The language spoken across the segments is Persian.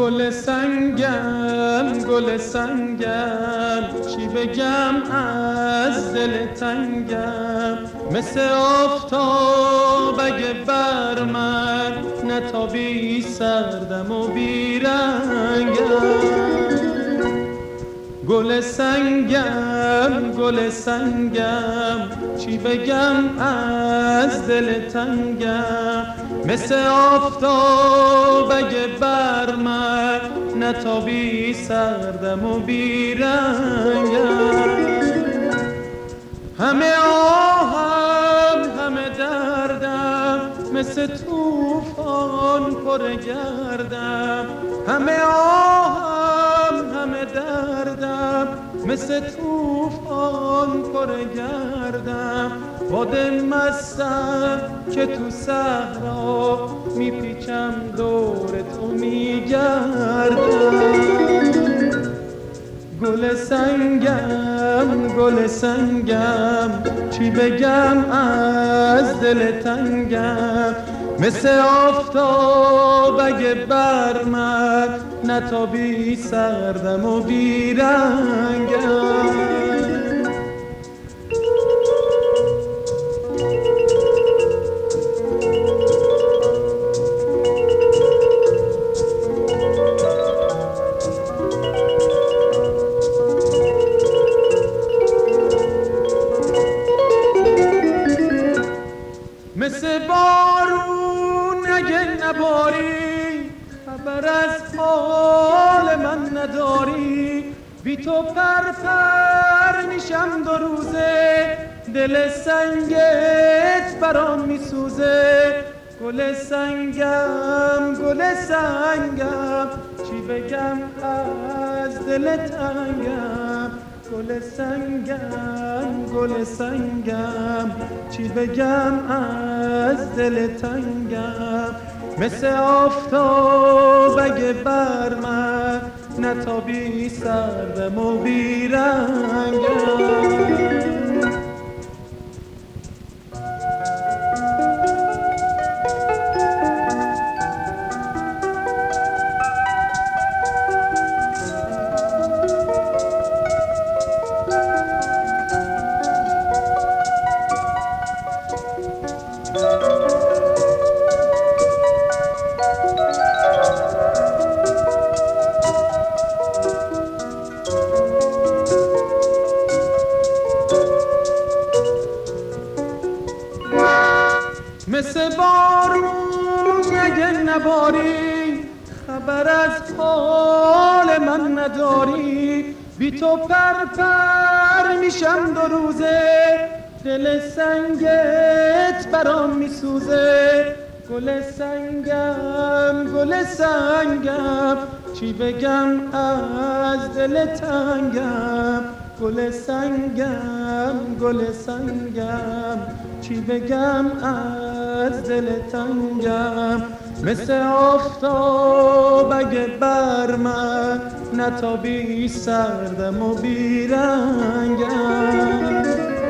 گل سنگم گل سنگم، چی بگم از دل تنگم. مثل آفتاب اگه بر من نتابی، سردم و بیرنگم. گل سنگم گل سنگم، چی بگم از دل تنگم. مثل آفتاب اگه بر من نتابی، سردم و بیرنگم. همه آهم همه دردم، مثل طوفان پر گردم. همه آهم همه دردم، مثل طوفان پر گردم. باد مستم که تو صحرا میپیچم، دور تو میگردم. گل سنگم گل سنگم، چی بگم از دل تنگم. مثل آفتاب اگه بر من نتابی، سردم و بیرنگم. مثل بارون اگه نباری، خبر از حال من نداری. بی تو پر میشم دو روزه، دل سنگت برام میسوزه. گل سنگم گل سنگم، چی بگم از دل تنگم. گل سنگم گل سنگم، چی بگم از دل تنگم. مثل آفتاب اگه بر من نتابی، سردم و بیرنگم. مثل بارون اگه نباری، خبر از حال من نداری. بی تو پر میشم دو روزه، دل سنگت برام میسوزه. گل سنگم گل سنگم، چی بگم از دل تنگم. گل سنگم گل سنگم، چی بگم از دل تنگم. مثل آفتاب اگه بر من نتابی، سردم و بیرنگم.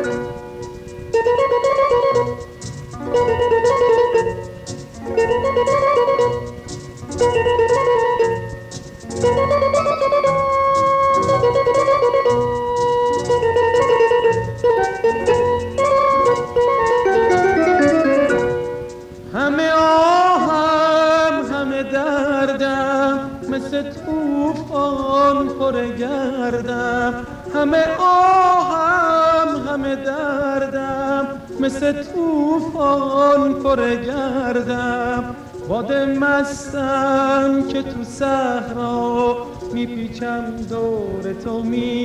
همه آهم همه دردم، مثل طوفان پر گردم. همه آهم همه دردم، مثل طوفان پر گردم. باد مستم که تو صحرا میپیچم، دور تو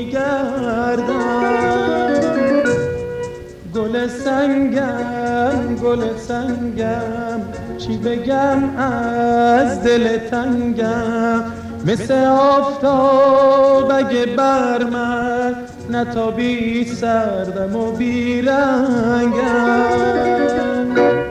میگردم. گل سنگم گل سنگم، چی بگم از دل تنگم. مثل آفتاب اگه بر من نتابی، سردم و بیرنگم.